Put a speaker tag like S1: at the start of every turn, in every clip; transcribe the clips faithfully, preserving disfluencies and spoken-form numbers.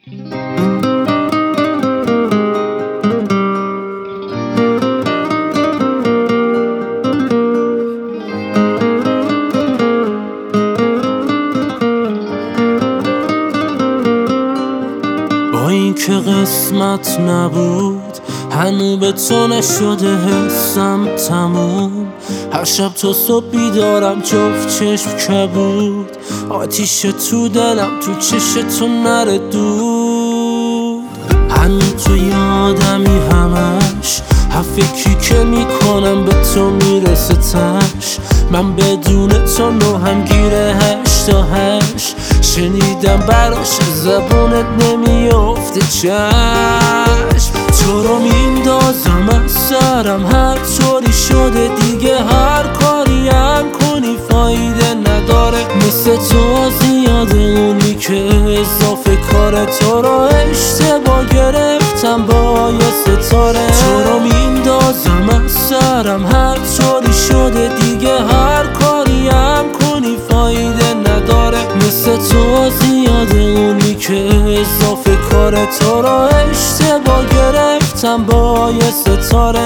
S1: با این که قسمت نبود هنو به تو نشده حسم تموم. هر شب تا صبح بیدارم جفت چشم کبود، آتیش تو دلم تو چش تو نره دود. هنو تو یادمی همش، هر فکری که میکنم به تو میرسه تش. من بدون تو نوهم گیره هشت تا هشت، شنیدم براش زبونت نمیافته چشم. تو رو میندازم از سرم هر طوری شده دیگه، هر کاری هم کنی فایده نداره. مثل تو زیاده اونی که اضافه کاره، تو رو اشتباه گرفتم با یه ستاره. تو رو میندازم از سرم هر طوری شده دیگه، هر کاری هم کنی فایده نداره. مثل تو زیاده اونی که اضافه کاره، تو رو اشتباه گرفتم با یه ستاره.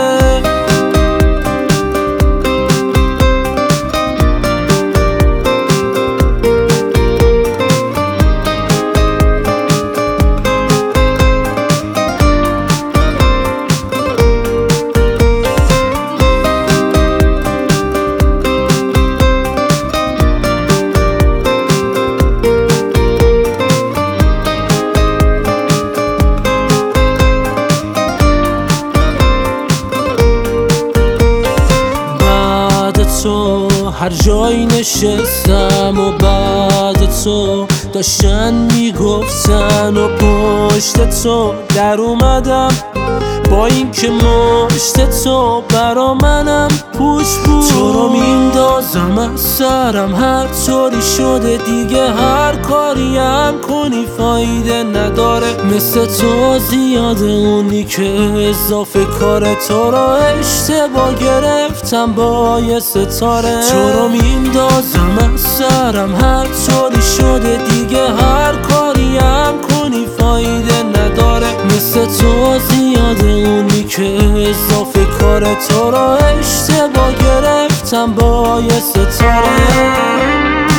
S1: تو هر جایی نشستم و بعد تو داشتن میگفتن و پشت تو در اومدم، با این که مشت تو برا منم پوش بود. تو رو میندازم از سرم هر طوری شده دیگه، هر کاری هم کنی فایده نداره. مثل تو زیاده اونی که اضافه کاره، تو رو اشتباه گرفتم با یه ستاره. تو رو میندازم از سرم هر طوری شده دیگه، هر کاری هم کنی فایده نداره. مثل تو زیاده اونی که اضافه کاره، تو رو اشتباه گرفتم با یه ستاره.